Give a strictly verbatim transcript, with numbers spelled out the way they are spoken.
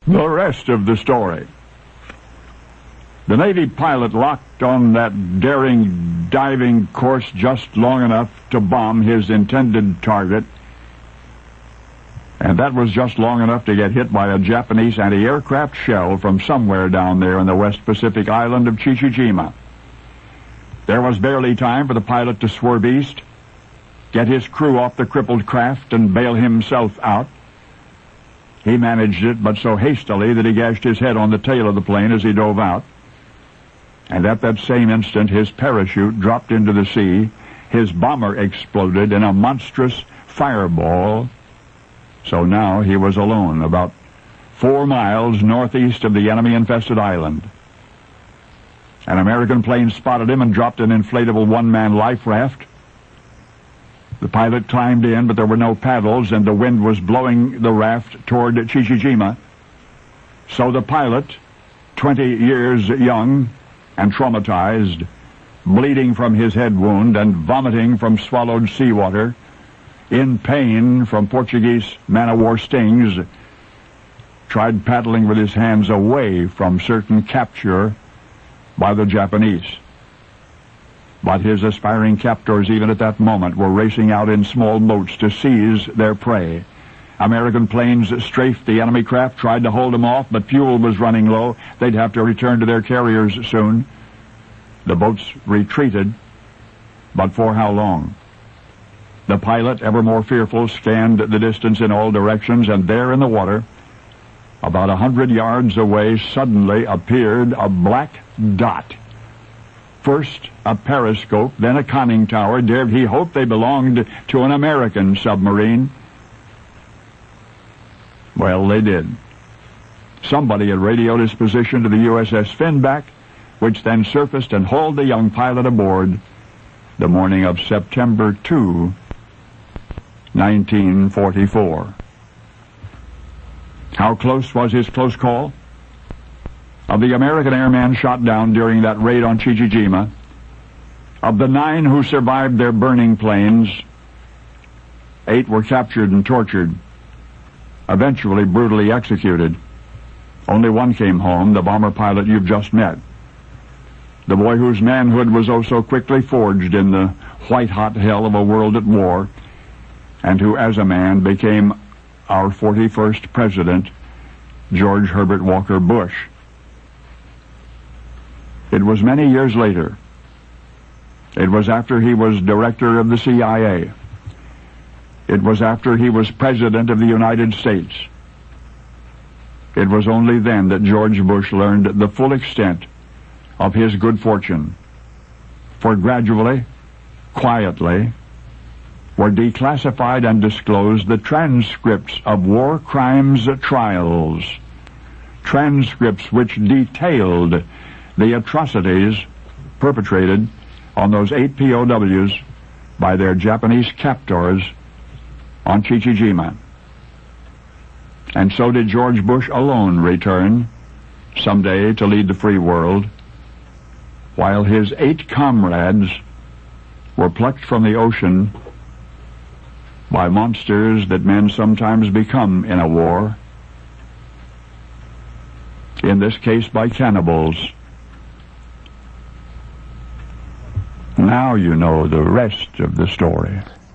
The rest of the story. The Navy pilot locked on that daring diving course just long enough to bomb his intended target, and that was just long enough to get hit by a Japanese anti-aircraft shell from somewhere down there in the West Pacific island of Chichijima. There was barely time for the pilot to swerve east, get his crew off the crippled craft, and bail himself out. He managed it, but so hastily that he gashed his head on the tail of the plane as he dove out. And at that same instant, his parachute dropped into the sea. His bomber exploded in a monstrous fireball. So now he was alone, about four miles northeast of the enemy-infested island. An American plane spotted him and dropped an inflatable one-man life raft. The pilot climbed in, but there were no paddles, and the wind was blowing the raft toward Chichijima. So the pilot, twenty years young and traumatized, bleeding from his head wound and vomiting from swallowed seawater, in pain from Portuguese man-of-war stings, tried paddling with his hands away from certain capture by the Japanese. But his aspiring captors, even at that moment, were racing out in small boats to seize their prey. American planes strafed the enemy craft, tried to hold them off, but fuel was running low. They'd have to return to their carriers soon. The boats retreated, but for how long? The pilot, ever more fearful, scanned the distance in all directions, and there in the water, about a hundred yards away, suddenly appeared a black dot. First a periscope, then a conning tower. Dared he hope they belonged to an American submarine? Well, they did. Somebody had radioed his position to the U S S Finback, which then surfaced and hauled the young pilot aboard the morning of September second, nineteen forty-four. How close was his close call? Of the American airmen shot down during that raid on Chichijima, of the nine who survived their burning planes, eight were captured and tortured, eventually brutally executed. Only one came home, the bomber pilot you've just met. The boy whose manhood was oh so quickly forged in the white-hot hell of a world at war, and who as a man became our forty-first president, George Herbert Walker Bush. It was many years later. It was after he was director of the C I A. It was after he was president of the United States. It was only then that George Bush learned the full extent of his good fortune. For gradually, quietly, were declassified and disclosed the transcripts of war crimes trials, transcripts which detailed the atrocities perpetrated on those eight P O Ws by their Japanese captors on Chichijima. And so did George Bush alone return someday to lead the free world, while his eight comrades were plucked from the ocean by monsters that men sometimes become in a war, in this case by cannibals. Now you know the rest of the story.